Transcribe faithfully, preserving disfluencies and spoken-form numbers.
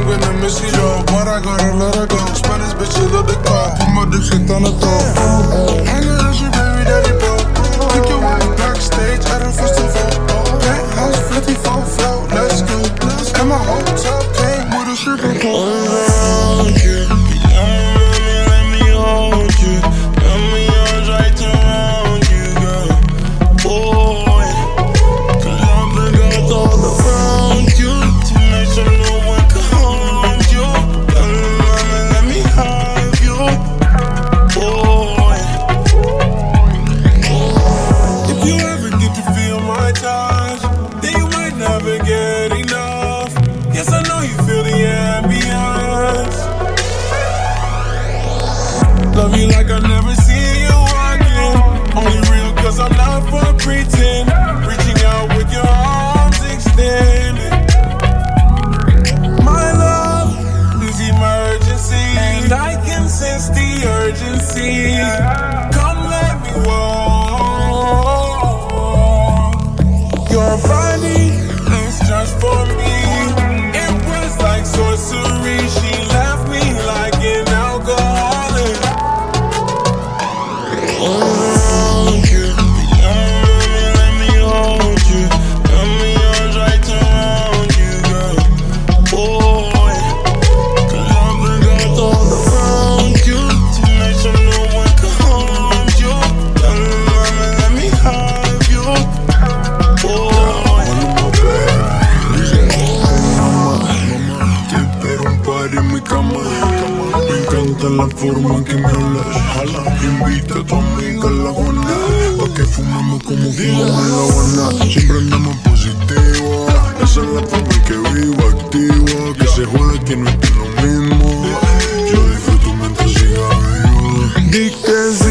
been a missy yo, but I gotta let her go. Spanish bitch, she love the car. Put my dick shit on the door. I know she baby daddy bro. Take your wife backstage at a festival. Penthouse fifty-four flow, let's go. And my hotel came with a stripper pole. Around you, let me hold you. Let me arms right around you, girl. Boy, cause I've been got all around you to make sure no one can harm you. Let me have you, boy. If you ever get to feel my touch, then you might never get enough. Yes, I know you feel the ambience. Love you like I've never seen you walking. Only real cause I'm not for pretend. Reaching out with your arms extended. My love is emergency, and I can sense the urgency. Come let me walk. Your body is just for me. It was like sorcery. She left me like an alcoholic. Around you, let me hold you. Let me arms right around you, girl. Boy, cause I've been got all around you to make sure no one can harm you. Let me have you, boy. Te espero un par en mi cama. Me encanta la forma en que me hablas. Invita a tu amiga a la Juana, pa' que fumemos como fumamos en La Habana. Siempre andamos positivo. Esa es la forma en que vivo, activo. Que se jode que no esté lo mismo. Yo disfruto mientras siga vivo. Di que sí.